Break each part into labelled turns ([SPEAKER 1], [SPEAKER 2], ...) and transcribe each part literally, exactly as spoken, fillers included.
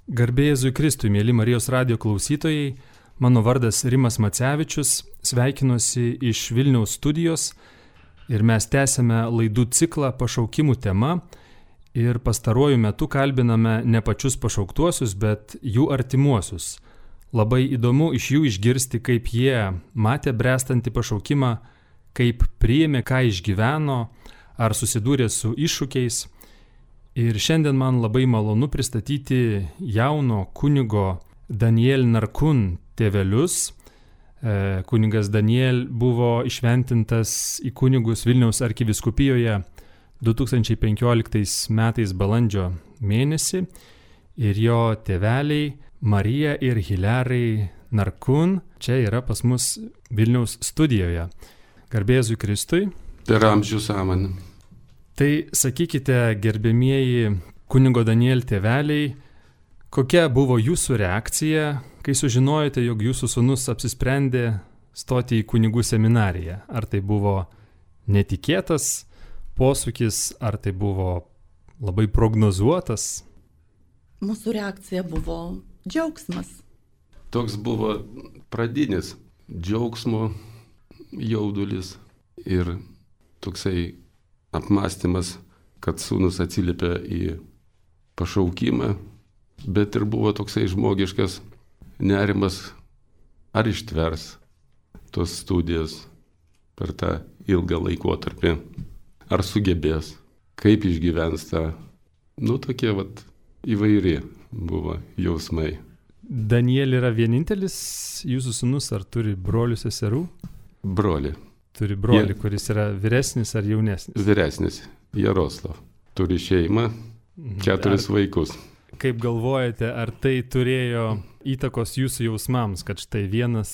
[SPEAKER 1] Garbė Jėzui Kristui, mėly Marijos radijo klausytojai, mano vardas Rimas Macevičius, sveikinuosi iš Vilniaus studijos ir mes tęsiame laidų ciklą pašaukimų tema ir pastaruoju metu kalbiname ne pačius pašauktuosius, bet jų artimuosius. Labai įdomu iš jų išgirsti, kaip jie matė bręstantį pašaukimą, kaip priėmė, ką išgyveno, ar susidūrė su iššūkiais. Ir šiandien man labai malonu pristatyti jauno kunigo Daniel Narkun tėvelius. E, kunigas Daniel buvo įšventintas į kunigus Vilniaus arkivyskupijoje du tūkstančiai penkioliktais metais balandžio mėnesį ir jo tėveliai Marija ir Hilarai Narkun čia yra pas mus Vilniaus studijoje. Garbė Jėzui Kristui.
[SPEAKER 2] Per amžius amen.
[SPEAKER 1] Tai sakykite, gerbėmieji kunigo Daniel tėveliai, kokia buvo jūsų reakcija, kai sužinojote, jog jūsų sūnus apsisprendė stoti į kunigų seminariją? Ar tai buvo netikėtas posūkis, ar tai buvo labai prognozuotas?
[SPEAKER 3] Mūsų reakcija buvo džiaugsmas.
[SPEAKER 2] Toks buvo pradinis džiaugsmo jaudulis ir toksai apmąstymas, kad sūnus atsiliepia į pašaukimą, bet ir buvo toksai žmogiškas nerimas, ar ištvers tos studijas per tą ilgą laikotarpį, ar sugebės, kaip išgyvens tą, nu tokie vat įvairi buvo jausmai.
[SPEAKER 1] Daniel yra vienintelis jūsų sūnus, ar turi brolių seserų?
[SPEAKER 2] Broli.
[SPEAKER 1] Turi brolį,
[SPEAKER 2] Je...
[SPEAKER 1] kuris yra vyresnis ar jaunesnis?
[SPEAKER 2] Vyresnis, Jaroslav. Turi šeimą, keturis ar, vaikus.
[SPEAKER 1] Kaip galvojate, ar tai turėjo įtakos jūsų jausmams, kad štai vienas,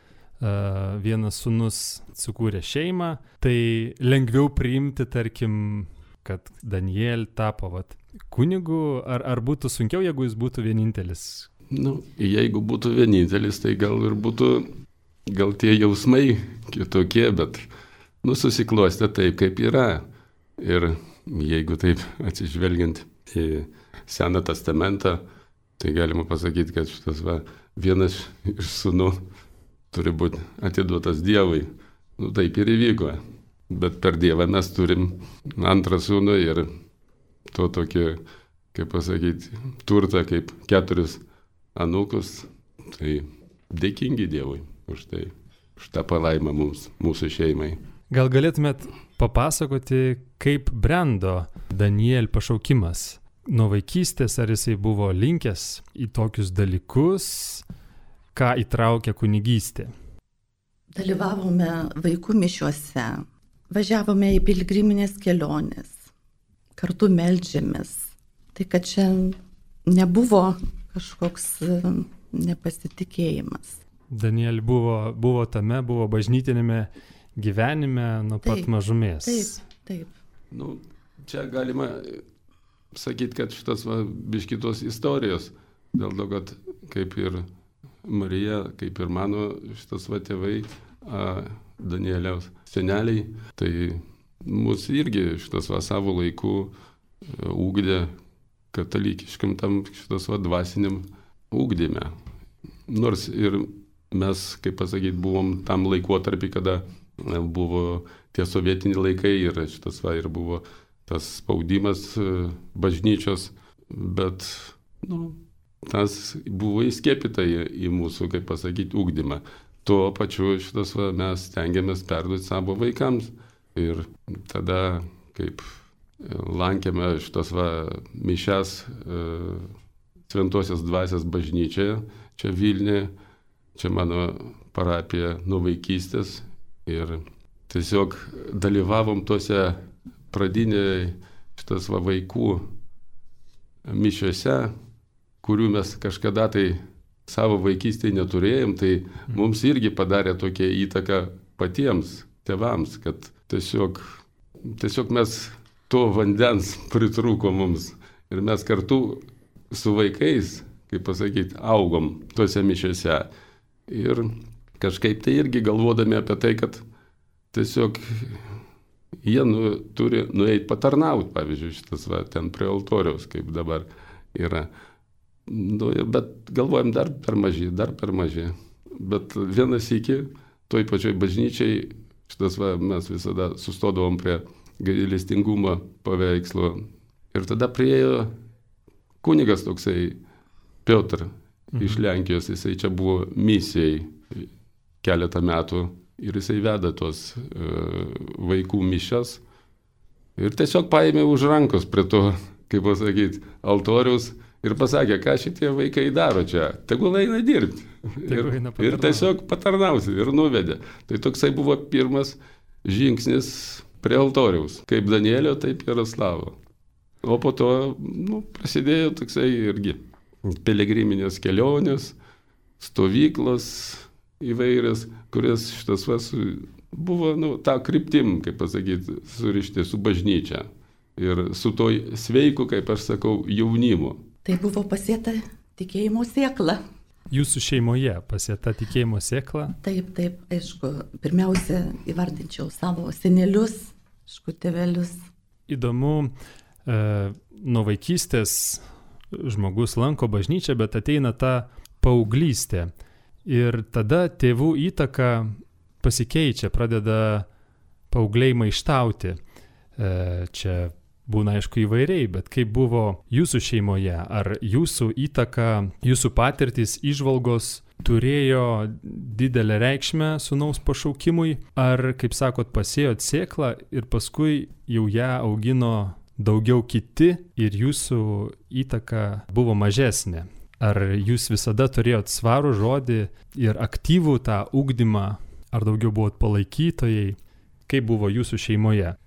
[SPEAKER 1] uh, vienas sūnus sukūrė šeimą, tai lengviau priimti, tarkim, kad Daniel tapo vat, kunigu, ar, ar būtų sunkiau, jeigu jis būtų vienintelis?
[SPEAKER 2] Nu, jeigu būtų vienintelis, tai gal ir būtų... Gal tie jausmai kitokie, bet nu, susiklostė taip, kaip yra. Ir jeigu taip atsižvelgiant į Seną testamentą, tai galima pasakyti, kad šitas va, vienas iš sūnų turi būti atiduotas Dievui. Nu, taip ir įvyko. Bet per Dievą mes turim antrą sūnų ir to tokį, kaip pasakyti, turtą kaip keturis anūkus. Tai dėkingi Dievui už tai, už tą palaimą mums, mūsų šeimai.
[SPEAKER 1] Gal galėtumėt papasakoti, kaip brendo Daniel pašaukimas? Nuo vaikystės, ar jisai buvo linkęs į tokius dalykus, ką įtraukė kunigystė?
[SPEAKER 3] Dalyvavome vaikų mišiuose, važiavome į piligriminės kelionės, kartu meldžiamės. Tai kad čia nebuvo kažkoks nepasitikėjimas.
[SPEAKER 1] Daniel buvo, buvo tame, buvo bažnytinėme gyvenime nuo pat taip, mažumės.
[SPEAKER 3] Taip, taip.
[SPEAKER 2] Nu, čia galima sakyti, kad šitas va, biškitos istorijos, dėl to, kad kaip ir Marija, kaip ir mano šitas va tėvai, a, Danieliaus seneliai, tai mus irgi šitas va savo laiku ugdė katalikiškam tam šitas va dvasiniam ugdyme. Nors ir mes, kaip pasakyti, buvom tam laikotarpį, kada buvo tie sovietiniai laikai ir šitas va ir buvo tas spaudimas bažnyčios, bet nu, tas buvo įskiepyta į, į mūsų, kaip pasakyti, ugdymą. Tuo pačiu šitas va mes stengiamės perduoti savo vaikams ir tada, kaip lankėme šitas va mišias Šventosios dvasios bažnyčioje, čia Vilniuje, čia mano parapija nuo vaikystės ir tiesiog dalyvavom tuose pradiniai šitas va vaikų mišiuose, kurių mes kažkada tai savo vaikystėje neturėjom, tai mums irgi padarė tokią įtaką patiems tėvams, kad tiesiog, tiesiog mes to vandens pritrūko mums ir mes kartu su vaikais, kaip pasakyti, augom tuose mišiuose. Ir kažkaip tai irgi galvodami apie tai, kad tiesiog jie nu, turi nueiti patarnauti, pavyzdžiui, šitas va, ten prie altoriaus, kaip dabar yra. Nu, ir, bet galvojam dar per maži, dar per maži. Bet vienas iki, toj pačioj bažnyčiai, šitas va, mes visada sustodavom prie gailestingumo paveikslo. Ir tada priėjo kunigas toksai, Piotr, mhm. iš Lenkijos, jisai čia buvo misijai keletą metų ir jisai veda tos uh, vaikų mišias. Ir tiesiog paėmė už rankos prie to, kaip pasakyti, altoriaus ir pasakė, ką šitie vaikai daro čia, tegul eina dirbti. Ir, ir tiesiog patarnausi ir nuvedė. Tai toksai buvo pirmas žingsnis prie altoriaus, kaip Danielio, taip Jaroslavo. O po to nu, prasidėjo toksai irgi piligriminės kelionės, stovyklos įvairias, kurias šitas vas buvo nu, tą kryptim, kaip pasakyti, surišti su bažnyčia ir su toj sveiku, kaip aš sakau, jaunimu.
[SPEAKER 3] Tai buvo pasėta tikėjimo sėkla.
[SPEAKER 1] Jūsų šeimoje pasėta tikėjimo sėkla?
[SPEAKER 3] Taip, taip, aišku, pirmiausia įvardinčiau savo senelius, aišku, tėvelius.
[SPEAKER 1] Įdomu, e, nuo vaikystės žmogus lanko bažnyčią, bet ateina ta paauglystė. Ir tada tėvų įtaka pasikeičia, pradeda paaugliai maištauti. E, čia būna aišku įvairiai, bet kaip buvo jūsų šeimoje, ar jūsų įtaka, jūsų patirtys, įžvalgos turėjo didelę reikšmę sūnaus pašaukimui, ar, kaip sakot, pasėjot sėklą ir paskui jau ją augino daugiau kiti ir jūsų įtaka buvo mažesnė? Ar jūs visada turėjot svarų žodį ir aktyvų tą ugdymą, ar daugiau buvot palaikytojai? Kaip buvo jūsų šeimoje?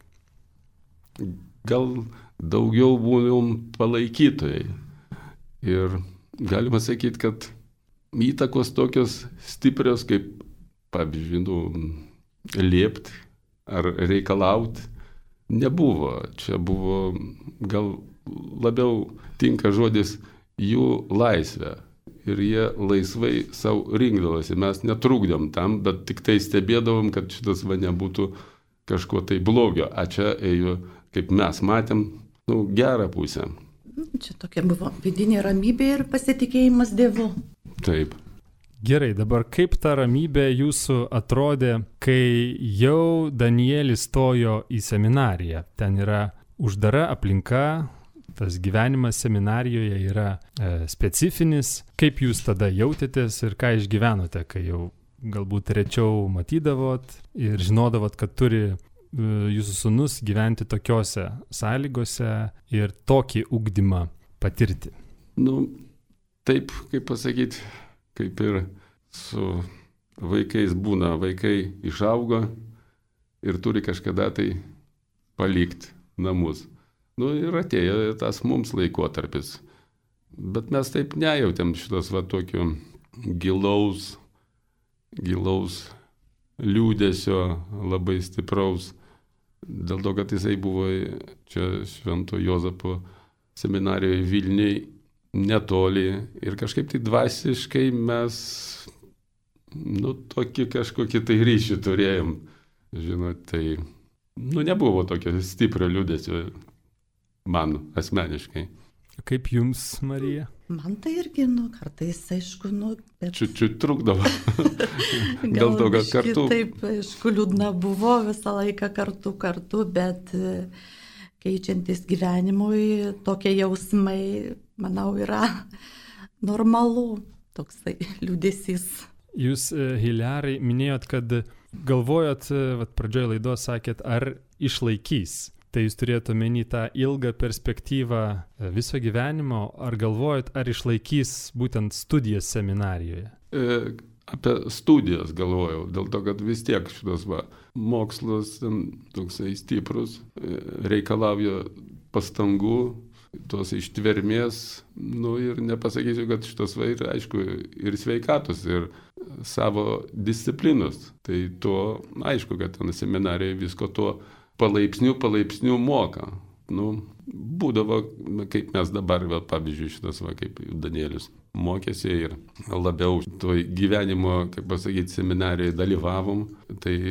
[SPEAKER 2] Gal daugiau buvom palaikytojai. Ir galima sakyti, kad įtakos tokios stiprios, kaip, pavyzdžiui, nu, liepti ar reikalauti, nebuvo. Čia buvo, gal labiau tinka žodis jų laisvė. Ir jie laisvai savo rinkdavosi. Mes netrukdėm tam, bet tik tai stebėdavom, kad šitas va nebūtų kažko tai blogio. A čia ėjo, kaip mes matėm, nu, gerą pusę.
[SPEAKER 3] Čia tokia buvo vidinė ramybė ir pasitikėjimas Dievu.
[SPEAKER 2] Taip.
[SPEAKER 1] Gerai, dabar kaip ta ramybė jūsų atrodė, kai jau Danielis stojo į seminariją? Ten yra uždara aplinka, tas gyvenimas seminarijoje yra e, specifinis. Kaip jūs tada jautėtės ir ką išgyvenote, kai jau galbūt rečiau matydavot ir žinodavot, kad turi jūsų sūnus gyventi tokiose sąlygose ir tokį ugdymą patirti?
[SPEAKER 2] Nu, taip, kaip pasakyti, kaip ir su vaikais būna, vaikai išauga ir turi kažkada tai palikti namus. Nu ir atėjo tas mums laikotarpis. Bet mes taip nejautėm šitos va tokio gilaus, gilaus liūdesio, labai stipraus. Dėl to, kad jisai buvo čia Švento Jozapo seminarijoje Vilniui netoli ir kažkaip tai dvasiškai mes, nu, tokį kažkokį tai ryšį turėjom. Žinot, tai, nu, nebuvo tokio stiprio liūdesio man asmeniškai.
[SPEAKER 1] Kaip jums, Marija?
[SPEAKER 3] Man tai irgi, nu, kartais, aišku, nu, bet...
[SPEAKER 2] Čiut-čiut trukdavo. Gal to, kad kartu...
[SPEAKER 3] Taip, aišku, liūdna buvo visą laiką kartu, kartu, bet keičiantis gyvenimui, tokie jausmai, manau, yra normalu, toksai liūdesys.
[SPEAKER 1] Jūs, Hilerai, minėjot, kad galvojot, vat pradžioje laidos sakėt, ar išlaikys. Tai jūs turėjote omeny tą ilgą perspektyvą viso gyvenimo, ar galvojat, ar išlaikys būtent studijas seminarijoje?
[SPEAKER 2] E, apie studijas galvojau, dėl to, kad vis tiek šitas va, mokslas toksai stiprus, reikalauja pastangų, tos ištvermės, nu ir nepasakysiu, kad šitas va ir, aišku, ir sveikatos, ir savo disciplinos. Tai to, aišku, kad ten seminarijoje visko to palaipsnių, palaipsnių moka. Nu, būdavo, kaip mes dabar, va, pavyzdžiui, šitas, va, kaip Danielius mokėsi ir labiau toj gyvenimo, kaip pasakyti, seminarijoje dalyvavom, tai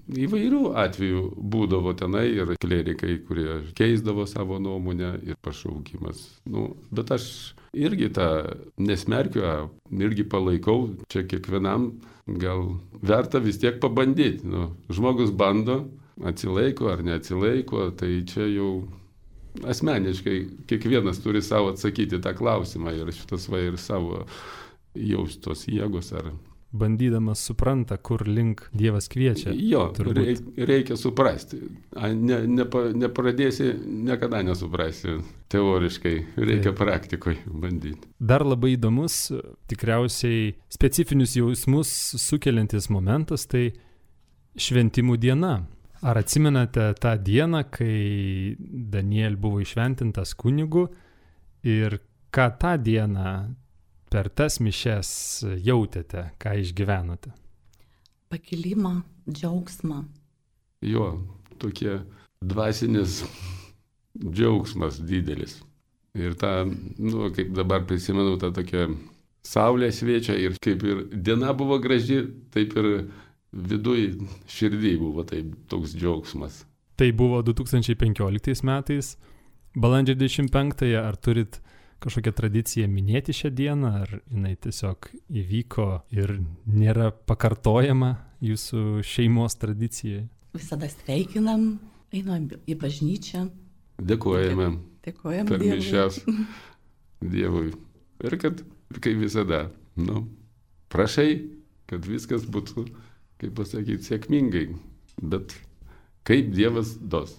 [SPEAKER 2] įvairių atvejų būdavo tenai ir klerikai, kurie keisdavo savo nuomonę ir pašaukimas. Nu, bet aš irgi tą nesmerkiu, irgi palaikau, čia kiekvienam gal verta vis tiek pabandyti. Nu, žmogus bando, atsilaiko ar neatsilaiko, tai čia jau asmeniškai kiekvienas turi savo atsakyti tą klausimą ir šitas va ir savo jaustos jėgos ar...
[SPEAKER 1] Bandydamas supranta, kur link Dievas kviečia.
[SPEAKER 2] Jo, reik, reikia suprasti. Ne, ne, nepradėsi, niekada nesuprasi teoriškai, reikia praktikoje bandyti.
[SPEAKER 1] Dar labai įdomus, tikriausiai specifinius jausmus sukeliantis momentas, tai šventimų diena. Ar atsimenate tą dieną, kai Daniel buvo įšventintas kunigu ir ką tą dieną per tas mišias jautėte, ką išgyvenote?
[SPEAKER 3] Pakilimą, džiaugsmą.
[SPEAKER 2] Jo, tokie dvasinis džiaugsmas didelis. Ir ta, nu, kaip dabar prisimenu, ta tokia saulė šviečia ir kaip ir diena buvo graži, taip ir viduj širdį buvo taip toks džiaugsmas.
[SPEAKER 1] Tai buvo du tūkstančiai penkioliktais metais, balandžio dvidešimt penktąją, ar turit kažkokią tradiciją minėti šią dieną, ar jinai tiesiog įvyko ir nėra pakartojama jūsų šeimos tradicijai?
[SPEAKER 3] Visada sveikinam, einam į bažnyčią.
[SPEAKER 2] Dėkojame.
[SPEAKER 3] Dėkojame
[SPEAKER 2] per
[SPEAKER 3] Dievui.
[SPEAKER 2] mišias Dievui. Ir kad, kaip visada, nu, prašai, kad viskas būtų, kaip pasakyti, sėkmingai. Bet kaip Dievas dos.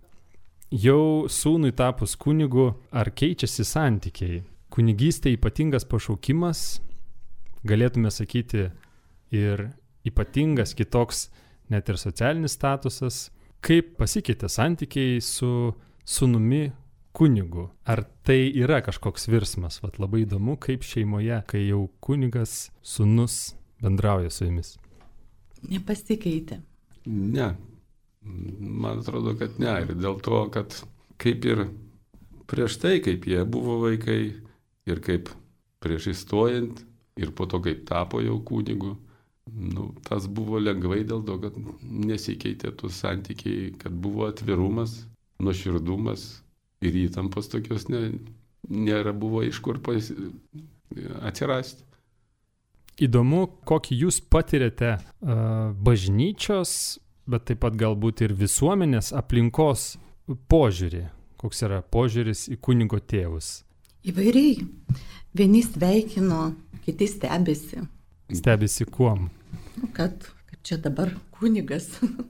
[SPEAKER 1] Jau sūnui tapus kunigu, ar keičiasi santykiai? Kunigystė ypatingas pašaukimas, galėtume sakyti, ir ypatingas kitoks net ir socialinis statusas. Kaip pasikeitė santykiai su sūnumi kunigu? Ar tai yra kažkoks virsmas? Vat labai įdomu, kaip šeimoje, kai jau kunigas, sūnus bendrauja su jumis.
[SPEAKER 3] Nepasikeitė.
[SPEAKER 2] Ne. Man atrodo, kad ne. Ir dėl to, kad kaip ir prieš tai, kaip jie buvo vaikai, ir kaip prieš įstojant, ir po to, kaip tapo jau kunigu, nu, tas buvo lengvai dėl to, kad nesikeitė tų santykiai, kad buvo atvirumas, nuoširdumas ir įtampos tokios ne, nėra buvo iš kur pas, atsirasti.
[SPEAKER 1] Įdomu, kokį jūs patirėte uh, bažnyčios, bet taip pat galbūt ir visuomenės aplinkos požiūrį. Koks yra požiūris į kunigo tėvus?
[SPEAKER 3] Įvairiai. Vieni sveikino, kiti stebisi.
[SPEAKER 1] Stebisi kuom?
[SPEAKER 3] Nu, kad, kad čia dabar kunigas.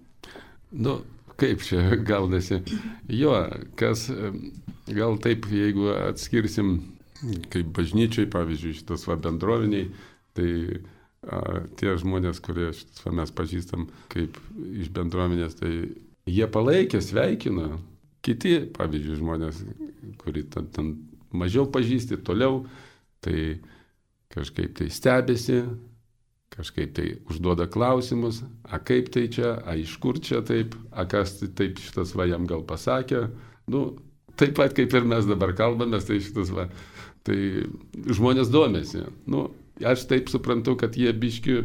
[SPEAKER 2] Nu, kaip čia gaunasi? Jo, kas, gal taip, jeigu atskirsim, kaip bažnyčiai, pavyzdžiui, šitas va bendroviniai, tai a, tie žmonės, kurie šitas va mes pažįstam kaip iš bendruomenės, tai jie palaikė, sveikino. Kiti, pavyzdžiui, žmonės, kurie ten, ten mažiau pažįsti, toliau, tai kažkaip tai stebisi, kažkaip tai užduoda klausimus, a kaip tai čia, a iš kur čia taip, a kas taip šitas va jam gal pasakė. Nu, taip pat kaip ir mes dabar kalbamės, tai šitas va, tai žmonės domėsi. Nu, aš taip suprantu, kad jie biški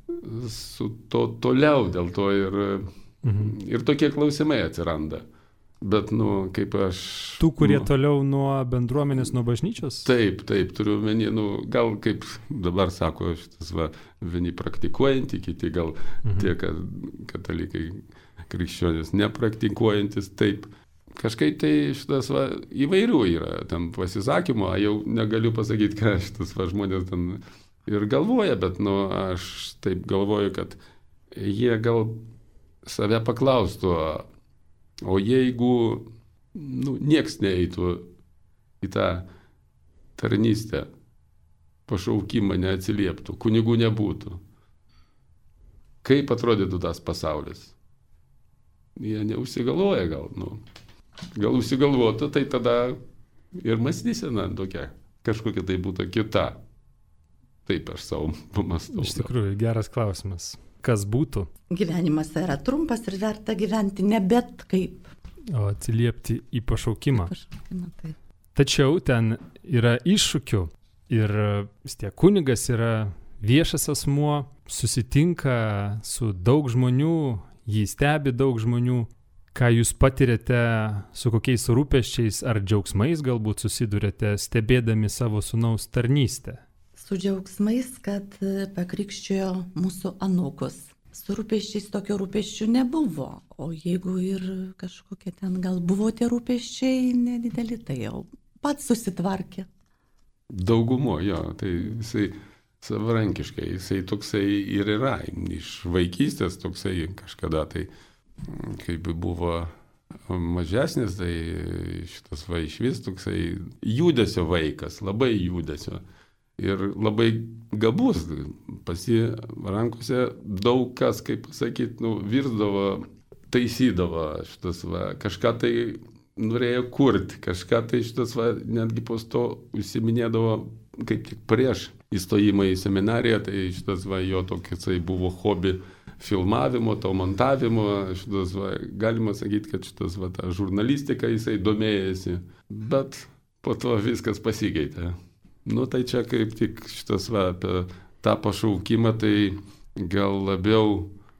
[SPEAKER 2] su to toliau, dėl to ir, mhm. ir tokie klausimai atsiranda. Bet, nu, kaip aš...
[SPEAKER 1] Tų, kurie
[SPEAKER 2] nu,
[SPEAKER 1] toliau nuo bendruomenės, nuo bažnyčios?
[SPEAKER 2] Taip, taip, turiu menį, nu, gal kaip dabar sako šitas va, vieni praktikuojantys, kiti gal mhm. tie, kad katalikai krikščionys nepraktikuojantis, taip. Kažkaip tai šitas va, įvairių yra, ten pasisakymo, jau negaliu pasakyti, ką šitas va, žmonės ten ir galvoja, bet, nu, aš taip galvoju, kad jie gal save paklaustų, o jeigu, nu, nieks neeitų į tą tarnystę, pašaukimą neatsilieptų, kunigų nebūtų, kaip atrodytų tas pasaulis? Jie neužsigalvoja gal, nu, gal užsigalvotų, tai tada ir mąstysena tokia, kažkokia tai būtų kita. Taip aš savo pamastau.
[SPEAKER 1] Iš tikrųjų, geras klausimas. Kas būtų?
[SPEAKER 3] Gyvenimas yra trumpas ir verta gyventi ne bet kaip.
[SPEAKER 1] O atsiliepti į pašaukimą.
[SPEAKER 3] Pašaukimą, taip.
[SPEAKER 1] Tačiau ten yra iššūkių ir vis tiek kunigas yra viešas asmuo, susitinka su daug žmonių, jį stebi daug žmonių. Ką jūs patirėte, su kokiais rūpesčiais ar džiaugsmais galbūt susidurėte, stebėdami savo sūnaus tarnystę?
[SPEAKER 3] Su džiaugsmais, kad pakrikščiojo mūsų anūkus. Su rūpesčiais tokio rūpesčių nebuvo, o jeigu ir kažkokie ten gal buvo tie rūpesčiai nedideli, tai jau pats susitvarkė.
[SPEAKER 2] Daugumo, jo, tai jisai savarankiškai, jisai toksai ir yra, iš vaikystės toksai kažkada tai, kaip buvo mažesnis, tai šitas va išvis toksai judesio vaikas, labai judesio. Ir labai gabus, pas jį rankose daug kas, kaip pasakyti, nu, virsdavo, taisydavo šitas va, kažką tai norėjo kurti, kažką tai šitas va, netgi po to užsiminėdavo, kaip tik prieš įstojimą į seminariją, tai šitas va, jo toksai buvo hobi filmavimo, to montavimo, šitas va, galima sakyti, kad šitas va, ta žurnalistika jisai domėjasi, bet po to viskas pasikeitė. Nu tai čia kaip tik šitas va, apie tą pašaukimą, tai gal labiau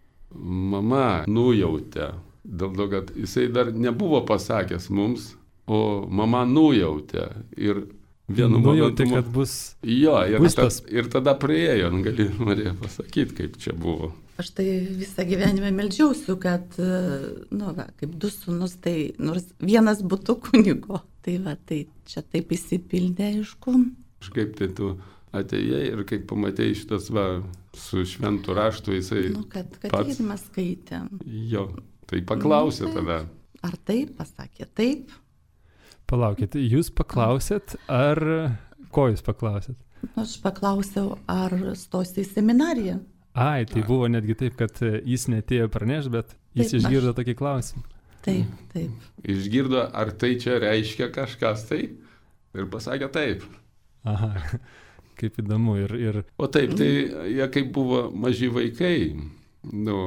[SPEAKER 2] mama nujautė, dėl to, kad jisai dar nebuvo pasakęs mums, o mama nujautė ir vienu
[SPEAKER 1] nujautė,
[SPEAKER 2] momentu,
[SPEAKER 1] kad bus,
[SPEAKER 2] jo, ir,
[SPEAKER 1] bus
[SPEAKER 2] ta,
[SPEAKER 1] tas.
[SPEAKER 2] Ir tada priejo, gali Marija pasakyti, kaip čia buvo.
[SPEAKER 3] Aš tai visą gyvenimą meldžiausiu, kad, nu, va, kaip du sūnus, tai nors vienas būtų kunigo. Tai va, tai čia taip įsipildė, aišku.
[SPEAKER 2] Kaip tai tu atėjai ir kaip pamatėjai šitas va, su šventu raštu, jisai
[SPEAKER 3] Nu, kad, kad
[SPEAKER 2] pats.
[SPEAKER 3] mes skaitėm.
[SPEAKER 2] Jo, tai paklausė
[SPEAKER 3] Nu, taip.
[SPEAKER 2] tada.
[SPEAKER 3] Ar taip, pasakė, taip.
[SPEAKER 1] Palaukit, jūs paklausėt, ar ko jūs paklausėt?
[SPEAKER 3] Aš paklausiau, ar stosi į seminariją.
[SPEAKER 1] Ai, tai buvo netgi taip, kad jis netėjo pranešti, bet jis
[SPEAKER 3] Taip,
[SPEAKER 1] išgirdo
[SPEAKER 3] aš-
[SPEAKER 1] tokį klausimą.
[SPEAKER 3] Taip, taip.
[SPEAKER 2] Išgirdo, ar tai čia reiškia kažkas tai ir pasakė taip.
[SPEAKER 1] Aha, kaip įdomu. Ir, ir
[SPEAKER 2] O taip, tai jie kaip buvo maži vaikai, nu,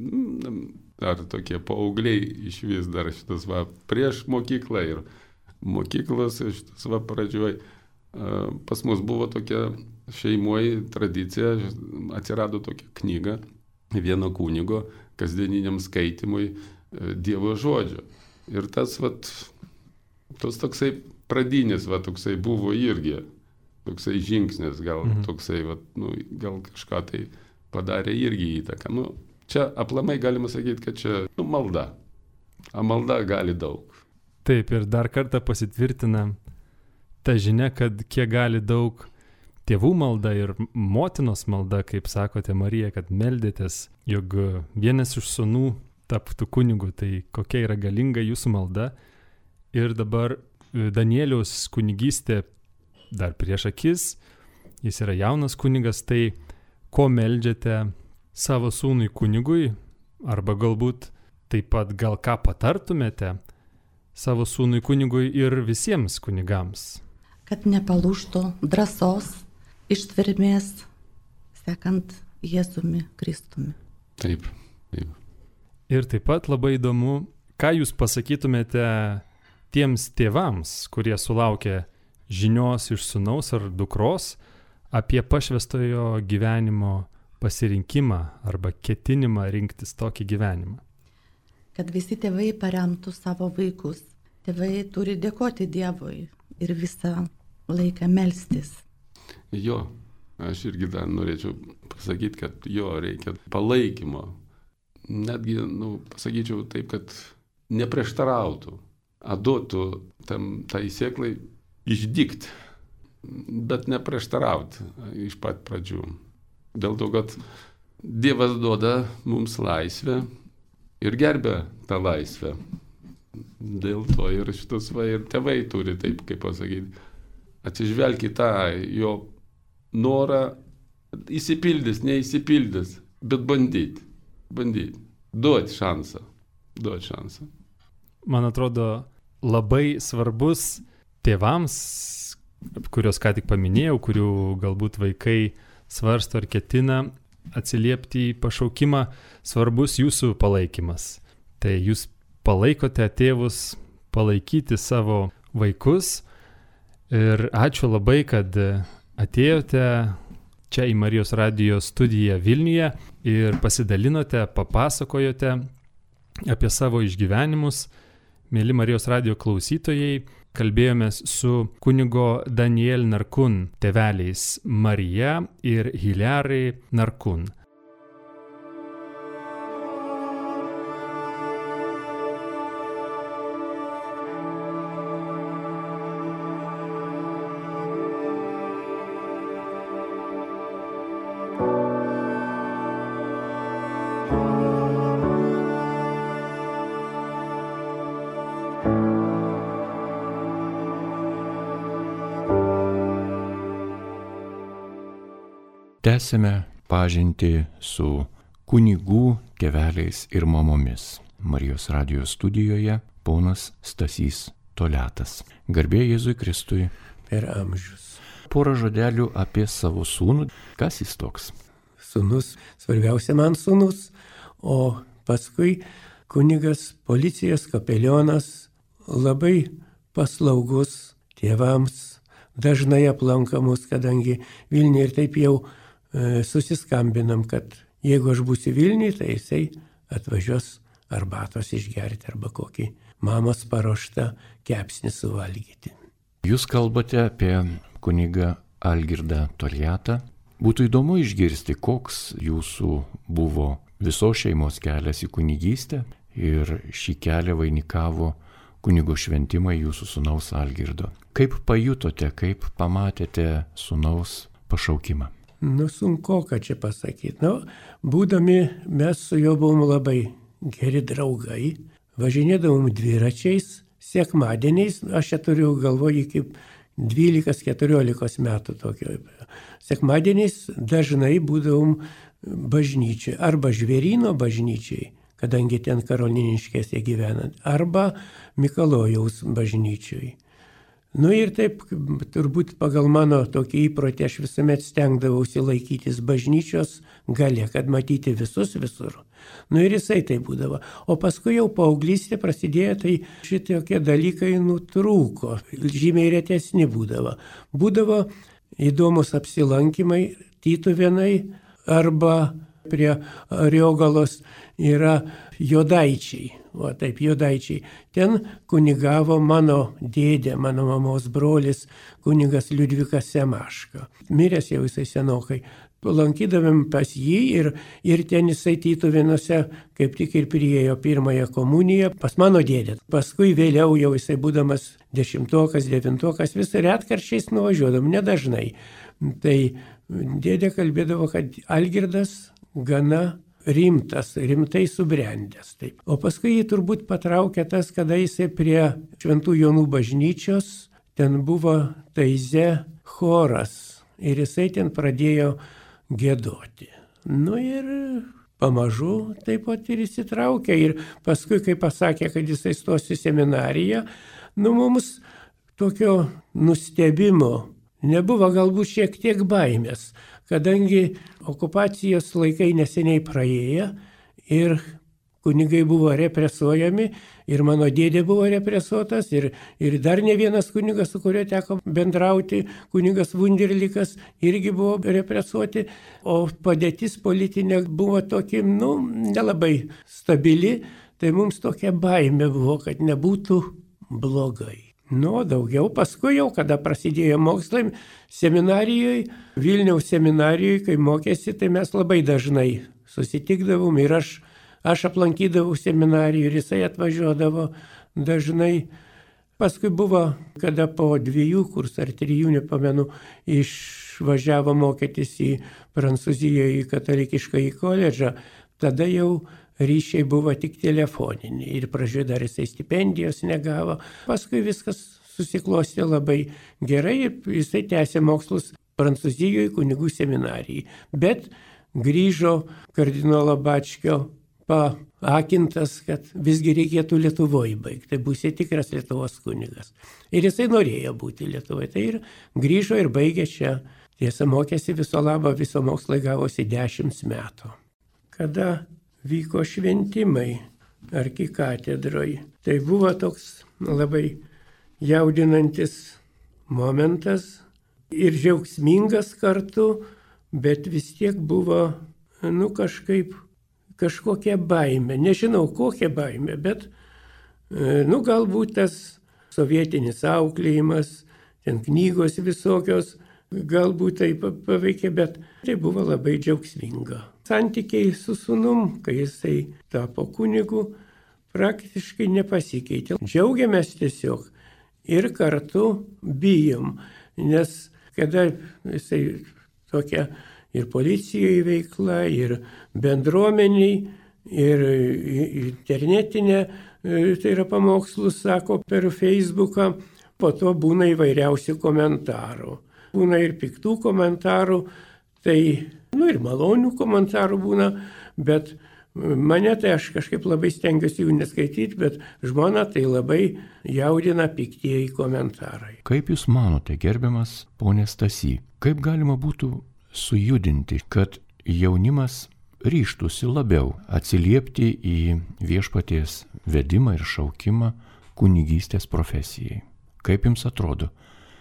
[SPEAKER 2] ar tokie paaugliai iš vis dar šitas va prieš mokyklą ir mokyklos šitas va pradžioj. a, Pas mus buvo tokia šeimoje tradicija, atsirado tokia knyga vieno kunigo kasdieniniam skaitimui e, Dievo žodžio. Ir tas vat, tos toksai pradinis va toksai buvo irgi, toksai žingsnis, gal
[SPEAKER 1] Mhm.
[SPEAKER 2] toksai, vat, nu, gal kažką tai padarė irgi įtaką. Nu, čia aplamai galima sakyti, kad čia nu, malda. A malda gali daug.
[SPEAKER 1] taip, ir dar kartą pasitvirtina ta žinia, kad kiek gali daug tėvų malda ir motinos malda, kaip sakote, Marija, kad meldėtės, jog vienas iš sūnų taptų kunigu, tai kokia yra galinga jūsų malda. Ir dabar Danieliaus kunigystė dar prieš akis, jis yra jaunas kunigas, tai ko meldžiate savo sūnui kunigui, arba galbūt taip pat gal ką patartumėte savo sūnui kunigui ir visiems kunigams?
[SPEAKER 3] Kad nepalūžtų drąsos, ištvermės, sekant Jėzumi Kristumi.
[SPEAKER 2] Taip, taip.
[SPEAKER 1] Ir taip pat labai įdomu, ką jūs pasakytumėte tiems tėvams, kurie sulaukia žinios iš sūnaus ar dukros apie pašvęstojo gyvenimo pasirinkimą arba ketinimą rinktis tokį gyvenimą.
[SPEAKER 3] Kad visi tėvai paremtų savo vaikus. Tėvai turi dėkoti Dievui ir visą laiką melstis.
[SPEAKER 2] Jo, aš irgi dar norėčiau pasakyti, kad jo reikia palaikymo. Netgi, nu, pasakyčiau taip, kad neprieštarautų, duotų tam tai sėklai išdygti, bet neprieštarauti iš pat pradžių. Dėl to, kad Dievas duoda mums laisvę ir gerbia tą laisvę. Dėl to ir šitas va ir tėvai turi, taip kaip pasakyti, atsižvelgti tą jo norą, įsipildys, neįsipildys, bet bandyti, bandyti, duoti šansą, duoti šansą.
[SPEAKER 1] Man atrodo, labai svarbus tėvams, kuriuos ką tik paminėjau, kurių galbūt vaikai svarsto ar ketina atsiliepti į pašaukimą, svarbus jūsų palaikymas. Tai jūs palaikote tėvus palaikyti savo vaikus ir ačiū labai, kad atėjote čia į Marijos radijo studiją Vilniuje ir pasidalinote, papasakojote apie savo išgyvenimus. Mėly Marijos radijo klausytojai, kalbėjomės su kunigo Daniel Narkun tėveliais Marija ir Hilarai Narkun.
[SPEAKER 4] Tęsime pažintį su kunigų tėveliais ir mamomis. Marijos radijo studijoje ponas Stasys Toliatas. Garbė Jėzui Kristui
[SPEAKER 5] per amžius.
[SPEAKER 4] Porą žodelių apie savo sūnų. Kas jis toks?
[SPEAKER 5] Sūnus, svarbiausia man sūnus, o paskui kunigas, policijos kapelionas, labai paslaugus tėvams, dažnai aplankamus, kadangi Vilniuje ir taip jau susiskambinam, kad jeigu aš būsiu Vilniuje, tai jisai atvažiuos arbatos išgerti arba kokį mamos paruoštą kepsnį suvalgyti.
[SPEAKER 4] Jūs kalbate apie kunigą Algirdą Toliatą. Būtų įdomu išgirsti, koks jūsų buvo visos šeimos kelias į kunigystę ir šį kelią vainikavo kunigo šventimą jūsų sūnaus Algirdo. Kaip pajutote, kaip pamatėte sūnaus pašaukimą?
[SPEAKER 5] Nu, sunku, ką čia pasakyti. Nu, būdami mes su juo buvom labai geri draugai, važinėdavom dviračiais, sekmadieniais, aš čia turiu galvoje iki dvylika keturiolikos metų tokio. Sekmadieniais dažnai būdavom bažnyčiai, arba Žvėryno bažnyčiai, kadangi ten Karoliniškėse gyvenant, arba Mikalojaus bažnyčiai. Nu ir taip, turbūt pagal mano tokį įprotį, aš visuomet stengdavausi laikytis bažnyčios gale, kad matyti visus visur. Nu ir jisai tai būdavo. O paskui jau paauglystė prasidėjo, tai šitokie dalykai nutrūko, žymiai retesni būdavo. Būdavo įdomus apsilankymai Tytuvėnai arba prie Ariogalos yra Jodaičiai. O taip, Jodaičiai. Ten kunigavo mano dėdė, mano mamos brolis, kunigas Liudvikas Semaška. Miręs jau jisai senokai. Lankydavim pas jį ir, ir ten jisai Tytuvėnuose kaip tik ir priėjo pirmąją komuniją pas mano dėdę. Paskui vėliau jau jisai būdamas dešimtokas, devintokas, vis retkarčiais nuvažiuodam, nedažnai. Tai dėdė kalbėdavo, kad Algirdas gana rimtas, rimtai subrendęs. Taip. O paskui jį turbūt patraukė tas, kada jisai prie Šventų Jonų bažnyčios, ten buvo Taize choras ir jisai ten pradėjo giedoti. Nu ir pamažu taip pat ir įsitraukė. Ir paskui, kai pasakė, kad jisai stos į seminariją, nu mums tokio nustebimo nebuvo, galbūt šiek tiek baimės, kadangi okupacijos laikai neseniai praėjo ir kunigai buvo represuojami ir mano dėdė buvo represuotas ir, ir dar ne vienas kunigas, su kuriuo teko bendrauti, kunigas Vunderlikas, irgi buvo represuoti, o padėtis politinė buvo tokia, nu, nelabai stabili, tai mums tokia baimė buvo, kad nebūtų blogai. Nu, daugiau paskui jau, kada prasidėjo mokslai seminarijoje, Vilniaus seminarijoje, kai mokėsi, tai mes labai dažnai susitikdavom ir aš, aš aplankydavau seminarijų ir jisai atvažiuodavo dažnai. Paskui buvo, kada po dviejų kursų ar trijų, nepamenu, išvažiavo mokytis į Prancūziją į katalikišką į koledžą, tada jau ryšiai buvo tik telefoniniai ir pradžioje dar jisai stipendijos negavo. Paskui viskas susiklostė labai gerai ir jisai tęsė mokslus Prancūzijoje kunigų seminarijai. Bet grįžo kardinolo Bačkio paakintas, kad visgi reikėtų Lietuvoje baigti, tai būsi tikras Lietuvos kunigas. Ir jisai norėjo būti Lietuvoje, tai ir grįžo ir baigė čia. Tiesa, mokėsi viso labo, viso mokslai gavosi dešimt metų. Kada vyko šventimai arkikatedroje, tai buvo toks labai jaudinantis momentas ir džiaugsmingas kartu, bet vis tiek buvo, nu kažkaip, kažkokia baimė. Nežinau, kokia baimė, bet, nu galbūt tas sovietinis auklėjimas, ten knygos visokios, galbūt tai paveikė, bet tai buvo labai džiaugsminga. Santykiai su sūnum, kai jisai tapo kunigu, praktiškai nepasikeitė. Džiaugiamės tiesiog ir kartu bijom, nes kada jisai tokia ir policijoje veikla, ir bendruomeniai, ir internetinė, tai yra pamokslus, sako, per Facebooką, po to būna įvairiausių komentarų. Būna ir piktų komentarų, tai, nu ir malonių komentarų būna, bet mane tai aš kažkaip labai stengiuosi jų neskaityti, bet žmona tai labai jaudina piktieji komentarai.
[SPEAKER 4] Kaip Jūs manote, gerbiamas ponė Stasy, kaip galima būtų sujudinti, kad jaunimas ryžtųsi labiau atsiliepti į viešpaties vedimą ir šaukimą kunigystės profesijai? Kaip Jums atrodo?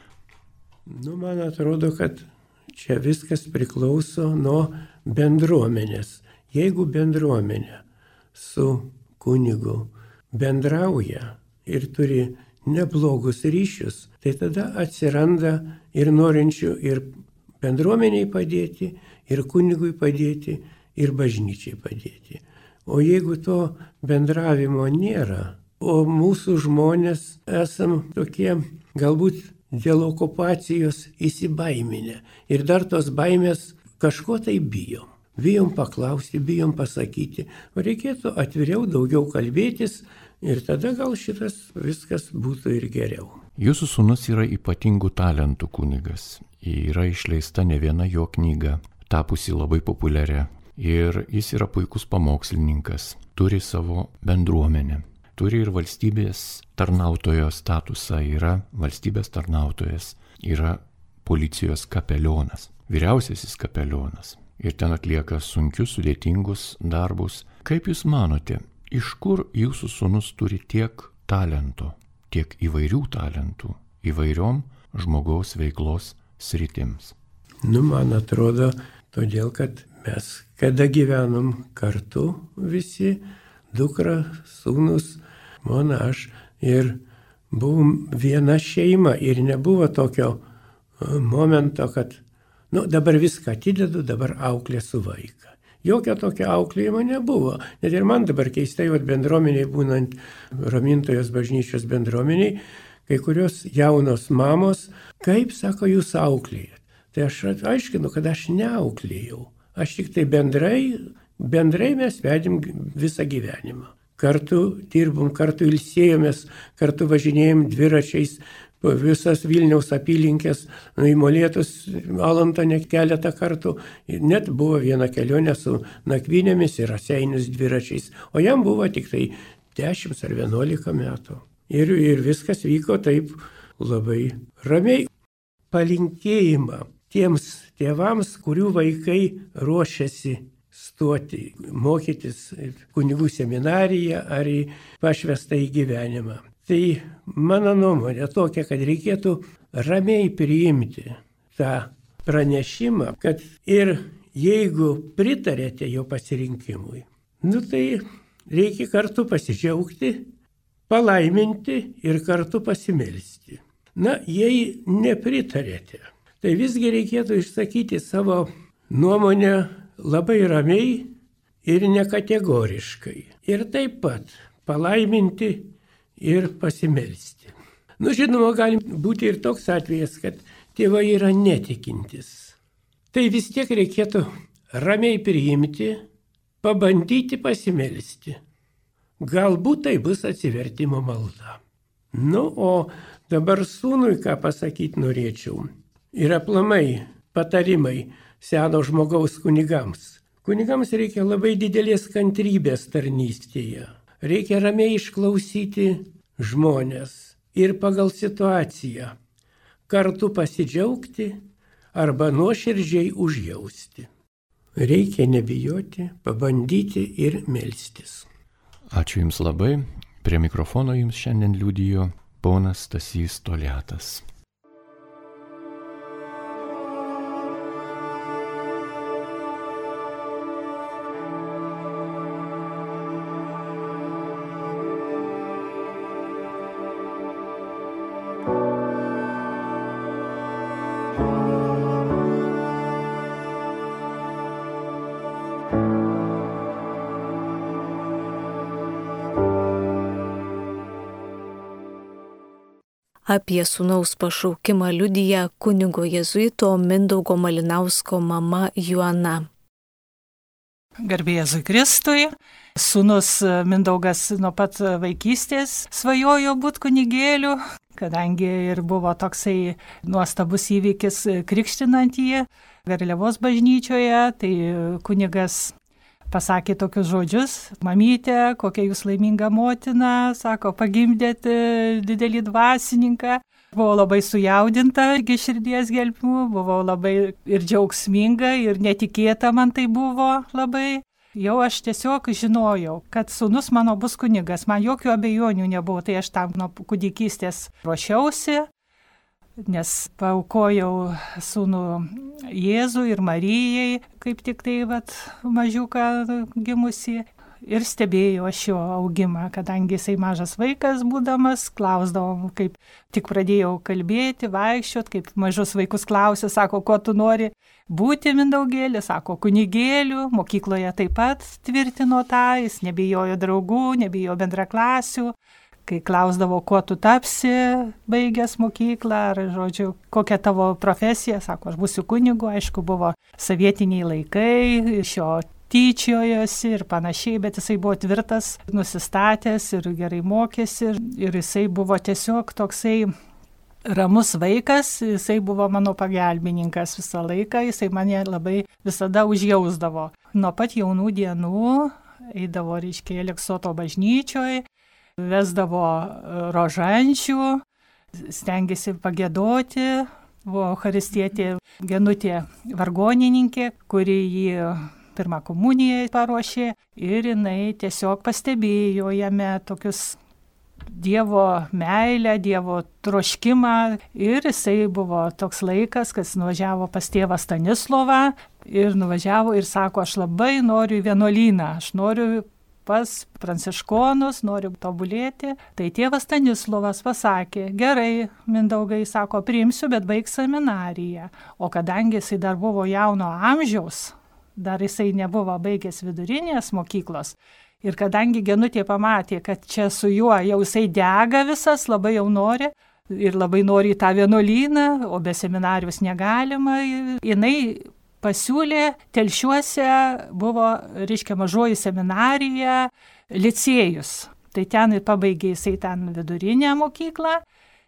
[SPEAKER 5] Nu, man atrodo, kad čia viskas priklauso nuo bendruomenės. Jeigu bendruomenė su kunigu bendrauja ir turi neblogus ryšius, tai tada atsiranda ir norinčių ir bendruomeniai padėti, ir kunigui padėti, ir bažnyčiai padėti. O jeigu to bendravimo nėra, o mūsų žmonės esam tokie galbūt dėl okupacijos įsibaiminę ir dar tos baimės kažko tai bijom. Bijom paklausti, bijom pasakyti. Reikėtų atviriau daugiau kalbėtis ir tada gal šitas viskas būtų ir geriau.
[SPEAKER 4] Jūsų sūnus yra ypatingų talentų kunigas. Yra išleista ne viena jo knyga, tapusi labai populiaria. Ir jis yra puikus pamokslininkas, turi savo bendruomenę. Turi ir valstybės tarnautojo statusą, yra valstybės tarnautojas, yra policijos kapelionas, vyriausiasis kapelionas. Ir ten atlieka sunkius, sudėtingus darbus. Kaip Jūs manote, iš kur Jūsų sūnus turi tiek talento, tiek įvairių talentų, įvairiom žmogaus veiklos sritims?
[SPEAKER 5] Nu, man atrodo, todėl, kad mes, kada gyvenom kartu visi, dukra, sūnus, mona, aš, ir buvom viena šeima ir nebuvo tokio momento, kad nu, dabar viską atidedu, dabar auklėsiu vaiką. Jokio tokio auklėjimo nebuvo. Net ir man dabar keistai, vat bendruomeniai būnant Ramintojos bažnyčios bendruomeniai, kai kurios jaunos mamos, kaip, sako, jūs auklėjat. Tai aš aiškinu, kad aš neauklėjau. Aš tik tai bendrai, bendrai mes vedėm visą gyvenimą. Kartu dirbom, kartu ilsėjomės, kartu važinėjom dviračiais, visas Vilniaus apylinkės, į Molėtus, Alantone keletą kartų. Net buvo viena kelionė su nakvynėmis ir Raseinius dviračiais, o jam buvo tik tai dešimt ar vienuolika metų. Ir, ir viskas vyko taip labai ramiai. Palinkėjimą tiems tėvams, kurių vaikai ruošiasi stoti, mokytis kunigų seminariją ar į pašvestą į gyvenimą. Tai mano nuomonė tokia, kad reikėtų ramiai priimti tą pranešimą, kad ir jeigu pritarėte jo pasirinkimui, nu tai reikia kartu pasidžiaugti, palaiminti ir kartu pasimelsti. Na, jei nepritarėte, tai visgi reikėtų išsakyti savo nuomonę labai ramiai ir nekategoriškai. Ir taip pat palaiminti ir pasimelsti. Nu, žinoma, gali būti ir toks atvejas, kad tėvai yra netikintis. Tai vis tiek reikėtų ramiai priimti, pabandyti pasimelsti. Galbūt tai bus atsivertimo malda. Nu, o dabar sūnui ką pasakyti norėčiau. Ir aplamai patarimai seno žmogaus kunigams. Kunigams reikia labai didelės kantrybės tarnystėje. Reikia ramiai išklausyti žmonės ir pagal situaciją kartu pasidžiaugti arba nuoširdžiai užjausti. Reikia nebijoti, pabandyti ir melstis.
[SPEAKER 4] Ačiū Jums labai. Prie mikrofono Jums šiandien liudijo ponas Stasys Toliatas.
[SPEAKER 6] Apie sūnaus pašaukimą liudija kunigo jėzuito Mindaugo Malinausko mama Joana.
[SPEAKER 7] Garbė Jėzui Kristui. Sūnus Mindaugas nuo pat vaikystės svajojo būti kunigėliu, kadangi ir buvo toksai nuostabus įvykis krikštinant jį Garliavos bažnyčioje, tai kunigas pasakė tokius žodžius: mamytė, kokia jūs laiminga motina, sako, pagimdėte didelį dvasininką. Buvau labai sujaudinta iki širdies gelmių, buvau labai ir džiaugsminga, ir netikėta man tai buvo labai. Jau aš tiesiog žinojau, kad sūnus mano bus kunigas, man jokių abejonių nebuvo, tai aš tam nuo kūdikystės ruošiausi, nes paaukojau sūnų Jėzui ir Marijai, kaip tik tai vat, mažiuką gimusi. Ir stebėjau aš jo augimą, kadangi jisai mažas vaikas būdamas, klausdavom, kaip tik pradėjau kalbėti, vaikščiot, kaip mažus vaikus klausė, sako, ko tu nori būti, Mindaugėlį, sako, kunigėliu, mokykloje taip pat tvirtino tą, jis nebijojo draugų, nebijojo bendraklasių, kai klausdavo, kuo tu tapsi, baigęs mokyklą, ar, žodžiu, kokia tavo profesija, sako, aš būsiu kunigu, aišku, buvo sovietiniai laikai, šio tyčiojosi ir panašiai, bet jisai buvo tvirtas, nusistatęs ir gerai mokėsi ir jisai buvo tiesiog toksai ramus vaikas, jisai buvo mano pagalbininkas visą laiką, jisai mane labai visada užjausdavo. Nuo pat jaunų dienų eidavo, reiškia, Aleksoto bažnyčioje, vesdavo rožančių, stengėsi pagėdoti, buvo eucharistietė Genutė vargonininkė, kuri jį pirmą komuniją paruošė ir jinai tiesiog pastebėjo jame tokius Dievo meilę, Dievo troškimą ir jisai buvo toks laikas, kad nuvažiavo pas tėvą Stanislovą ir nuvažiavo ir sako, aš labai noriu į vienuolyną, aš noriu pas pranciškonus, noriu tobulėti. Tai tėvas Stanislovas pasakė, gerai, Mindaugai, sako, priimsiu, bet baig seminariją. O kadangi jisai dar buvo jauno amžiaus, dar jisai nebuvo baigęs vidurinės mokyklos. Ir kadangi Genutė pamatė, kad čia su juo jau jisai dega visas, labai jau nori, ir labai nori į tą vienuolyną, o be seminarijos negalima, jinai pasiūlė, Telšiuose buvo, reiškia, mažoji seminarija, licėjus. Tai ten ir pabaigė jisai ten vidurinę mokyklą,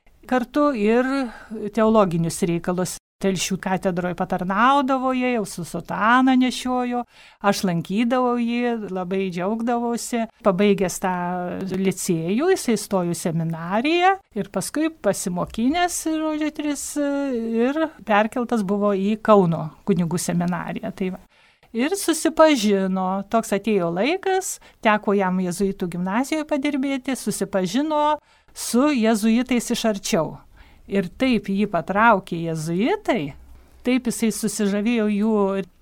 [SPEAKER 7] kartu ir teologinius reikalus. Telšių katedroje patarnaudavo jie, jau su sutana nešiojo, aš lankydavau jį, labai džiaugdavausi. Pabaigęs tą licėjų, jisai stojo seminariją ir paskui pasimokinęs, žodžiu, tris ir perkeltas buvo į Kauno kunigų seminariją. Tai va. Ir susipažino, toks atėjo laikas, teko jam jėzuitų gimnazijoje padirbėti, susipažino su jėzuitais iš arčiau. Ir taip jį patraukė jėzuitai, taip jisai susižavėjo jų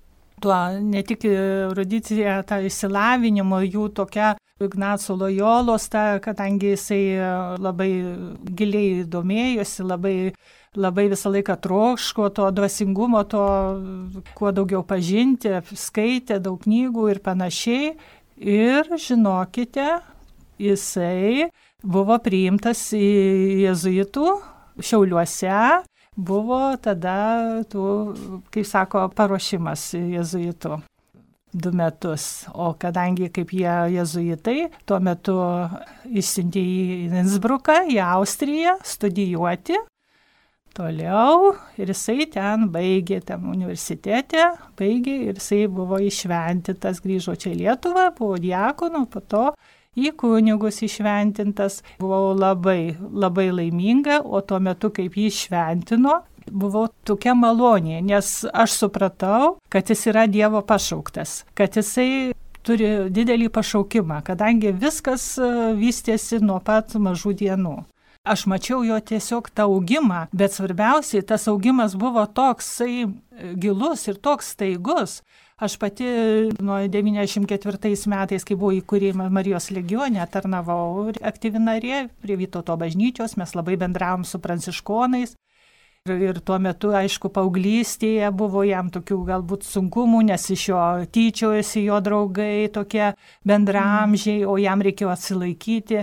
[SPEAKER 7] tuo ne tik erudicija, tą išsilavinimo, jų tokia Ignaco Lojolos, ta, kadangi jisai labai giliai domėjosi, labai, labai visą laiką trokško to dvasingumo, to kuo daugiau pažinti, skaitė daug knygų ir panašiai. Ir žinokite, jisai buvo priimtas į jėzuitų. Šiauliuose buvo tada, tų, kaip sako, paruošimas jėzuitų du metus. O kadangi kaip jie jėzuitai, tuo metu išsiuntė į Innsbruką, į Austriją, studijuoti toliau. Ir jisai ten baigė, tam universitete, baigė ir jisai buvo išventintas, grįžo čia į Lietuvą, buvo diakonu, po to į kunigus išventintas. Buvau labai, labai laiminga, o tuo metu, kaip jį šventino, buvau tokia malonė, nes aš supratau, kad jis yra Dievo pašauktas, kad jisai turi didelį pašaukimą, kadangi viskas vystėsi nuo pat mažų dienų. Aš mačiau jo tiesiog tą augimą, bet svarbiausiai tas augimas buvo toksai gilus ir toks staigus. Aš pati nuo devyniasdešimt ketvirtais metais, kai buvo įkūrėma Marijos legione, tarnavau aktyvi narė prie Vytauto bažnyčios, mes labai bendravom su pranciškonais. Ir, ir tuo metu, aišku, paauglystėje buvo jam tokių galbūt sunkumų, nes iš jo tyčiojosi jo draugai, tokie bendramžiai, o jam reikėjo atsilaikyti.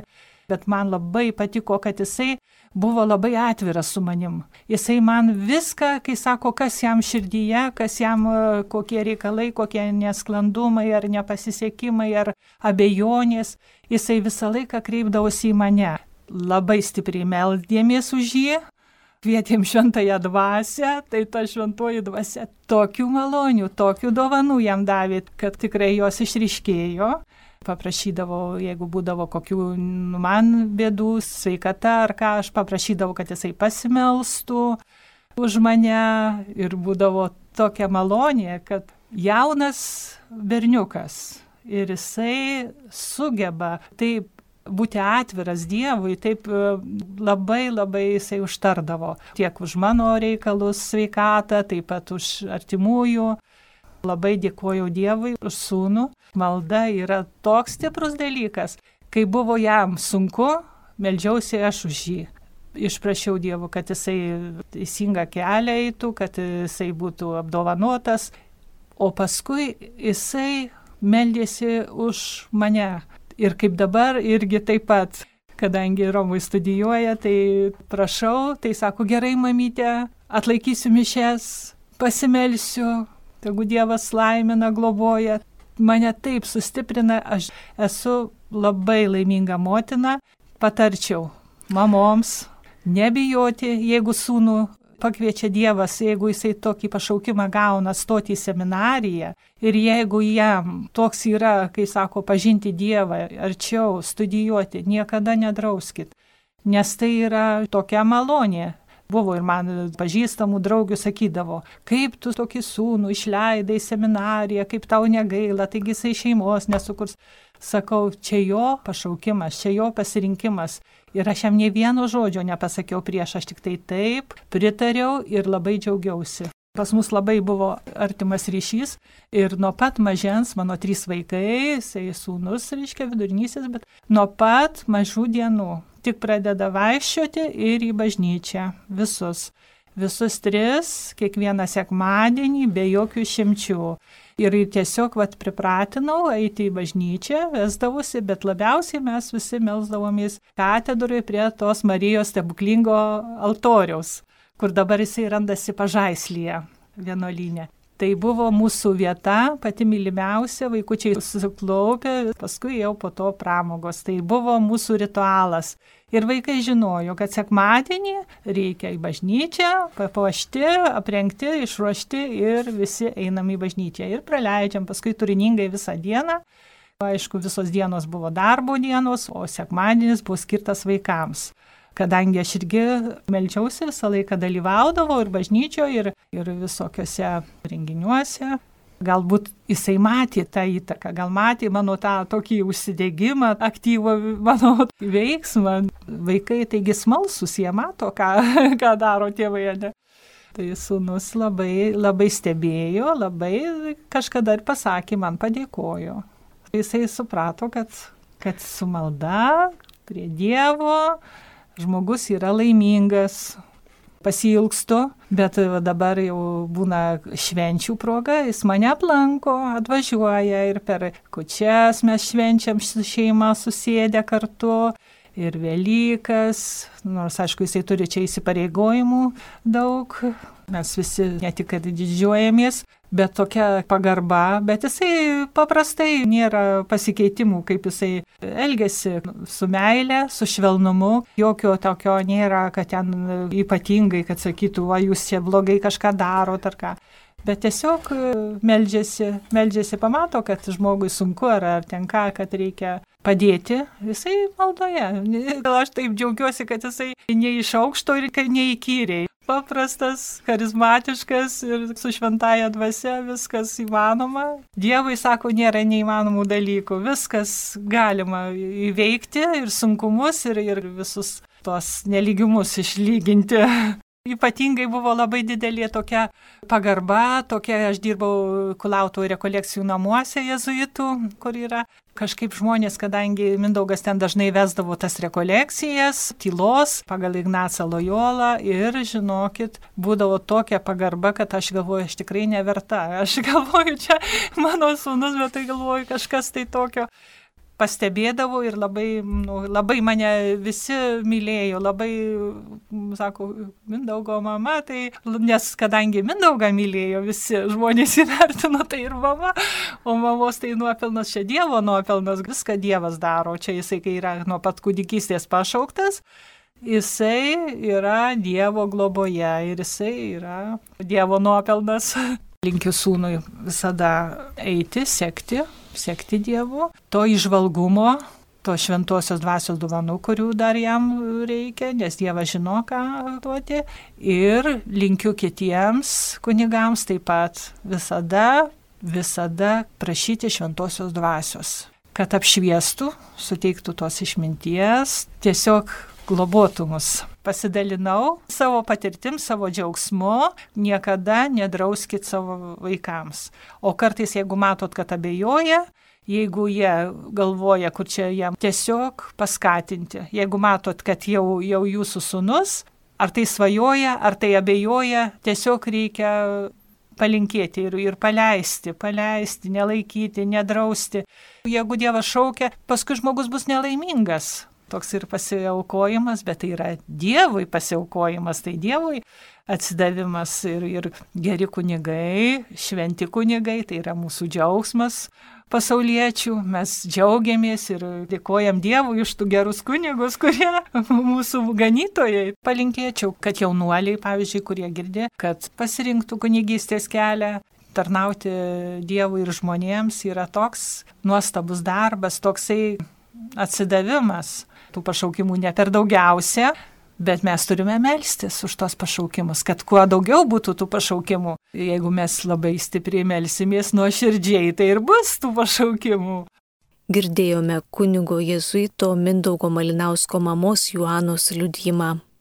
[SPEAKER 7] Bet man labai patiko, kad jisai buvo labai atviras su manim. Jisai man viską, kai sako, kas jam širdyje, kas jam kokie reikalai, kokie nesklandumai ar nepasisekimai ar abejonės, jisai visą laiką kreipdavosi į mane. Labai stipriai meldėmės už jį, kvietėm šventąją dvasią, tai ta šventoji dvasia tokių malonių, tokių dovanų jam davė, kad tikrai jos išryškėjo. Paprašydavau, jeigu būdavo kokių man bėdų, sveikata ar ką, aš paprašydavau, kad jisai pasimelstų už mane ir būdavo tokia malonė, kad jaunas berniukas ir jisai sugeba taip būti atviras Dievui, taip labai labai jisai užtardavo tiek už mano reikalus, sveikatą, taip pat už artimųjų. Labai dėkojau Dievui už sūnų. Malda yra toks stiprus dalykas. Kai buvo jam sunku, meldžiausi aš už jį. Išprašiau Dievu, kad jisai teisingą kelią eitų, kad jisai būtų apdovanotas. O paskui jisai meldėsi už mane. Ir kaip dabar irgi taip pat, kadangi Romui studijuoja, tai prašau, tai sako, gerai mamytė, atlaikysiu mišes, pasimelsiu. Tegu Dievas laimina, globoja, mane taip sustiprina, aš esu labai laiminga motina, patarčiau mamoms nebijoti, jeigu sūnų pakviečia Dievas, jeigu jisai tokį pašaukimą gauna stoti į seminariją ir jeigu jam toks yra, kai sako, pažinti Dievą, arčiau studijuoti, niekada nedrauskit, nes tai yra tokia malonė. Buvo ir man pažįstamų draugių sakydavo, kaip tu tokį sūnų išleidai į seminariją, kaip tau negaila, taigi jisai šeimos nesukurs. Sakau, čia jo pašaukimas, čia jo pasirinkimas. Ir aš jam nė vieno žodžio nepasakiau prieš, aš tik tai taip pritariau ir labai džiaugiausi. Pas mus labai buvo artimas ryšys ir nuo pat mažens, mano trys vaikai, jisai sūnus, reiškia vidurinysis, bet nuo pat mažų dienų tik pradeda vaikščioti ir į bažnyčią. Visus. Visus tris, kiekvieną sekmadienį, be jokių išimčių. Ir tiesiog vat, pripratinau eiti į bažnyčią, vesdavosi, bet labiausiai mes visi melsdavomės katedroje prie tos Marijos stebuklingo altoriaus, kur dabar jisai randasi Pažaislyje vienuolyne. Tai buvo mūsų vieta, pati mylimiausia, vaikučiai susiklaupė, paskui jau po to pramogos. Tai buvo mūsų ritualas. Ir vaikai žinojo, kad sekmadienį reikia į bažnyčią, papuošti, aprengti, išruošti ir visi einam į bažnyčią. Ir praleidžiam paskui turiningai visą dieną. Aišku, visos dienos buvo darbo dienos, o sekmadienis buvo skirtas vaikams. Kadangi aš irgi meldžiausi, visą laiką dalyvaudavau ir bažnyčioje, ir, ir visokiuose renginiuose. Galbūt jisai matė tą įtaką, gal matė mano tą tokį užsidegimą, aktyvų mano veiksmą. Vaikai taigi smalsus, jie mato, ką, ką daro tėvai. Ne? Tai sūnus labai, labai stebėjo, labai kažkada ir pasakė, man padėkojo. Jisai suprato, kad, kad su malda prie Dievo žmogus yra laimingas, pasiilgstu, bet dabar jau būna švenčių proga, jis mane aplanko, atvažiuoja ir per kūčias mes švenčiam su šeima susėdę kartu ir Velykas, nors aišku jisai turi čia įsipareigojimų daug, mes visi ne tik kad didžiuojamės, bet tokia pagarba, bet jisai paprastai nėra pasikeitimų, kaip jisai elgiasi su meile, su švelnumu, jokio tokio nėra, kad ten ypatingai, kad sakytų, va jūs čia blogai kažką darot ar ką. Bet tiesiog meldžiasi, meldžiasi, pamato, kad žmogui sunku ar, ar ten ką, kad reikia padėti, jisai maldoje. Aš taip džiaugiuosi, kad jisai ne iš aukšto ir neįkyriai. Paprastas, charizmatiškas ir su šventaja dvasia viskas įmanoma. Dievui, sako, nėra neįmanomų dalykų. Viskas galima įveikti ir sunkumus ir, ir visus tos nelygiumus išlyginti. Ypatingai buvo labai didelė tokia pagarba, tokia, aš dirbau Kulautų rekolekcijų namuose jezuitų, kur yra kažkaip žmonės, kadangi Mindaugas ten dažnai vesdavo tas rekolekcijas, tylos, pagal Ignacą Lojolą ir, žinokit, būdavo tokia pagarba, kad aš galvoju, aš tikrai neverta. Aš galvoju, čia mano sūnus, bet tai galvoju kažkas tai tokio. pastebėdavau ir labai, nu, labai mane visi mylėjo, labai, sako, Mindaugo mama, tai, nes kadangi Mindaugą mylėjo, visi žmonės įvertino, tai ir mama, o mamos tai nuopelnas čia Dievo nuopelnas, viską Dievas daro, čia jisai, kai yra nuo pat kūdikystės pašauktas, jisai yra Dievo globoje ir jisai yra Dievo nuopelnas. Linkiu sūnui visada eiti, sekti, sekti Dievu, to įžvalgumo, to šventosios dvasios dovanų, kurių dar jam reikia, nes Dievas žino, ką duoti. Ir linkiu kitiems kunigams taip pat visada, visada prašyti šventosios dvasios, kad apšviestų, suteiktų tos išminties, tiesiog globotų mus. Pasidalinau savo patirtim, savo džiaugsmu, niekada nedrauskit savo vaikams. O kartais, jeigu matot, kad abejoja, jeigu jie galvoja, kur čia jam, tiesiog paskatinti. Jeigu matot, kad jau, jau jūsų sūnus, ar tai svajoja, ar tai abejoja, tiesiog reikia palinkėti ir, ir paleisti, paleisti, nelaikyti, nedrausti. Jeigu Dievas šaukia, paskui žmogus bus nelaimingas. Toks ir pasiaukojimas, bet tai yra Dievui pasiaukojimas, tai Dievui atsidavimas ir, ir geri kunigai, šventi kunigai, tai yra mūsų džiaugsmas pasauliečių. Mes džiaugiamės ir dėkojam Dievui už tų gerus kunigus, kurie mūsų ganytojai. Palinkėčiau, kad jaunuoliai, pavyzdžiui, kurie girdi, kad pasirinktų kunigystės kelią. Tarnauti Dievui ir žmonėms yra toks nuostabus darbas, toksai atsidavimas. Tų pašaukimų ne per daugiausia, bet mes turime melstis už tos pašaukimus, kad kuo daugiau būtų tų pašaukimų. Jeigu mes labai stipriai melsimės nuoširdžiai, tai ir bus tų pašaukimų.
[SPEAKER 6] Girdėjome kunigo jėzuito Mindaugo Malinausko mamos Joanos liudijimą.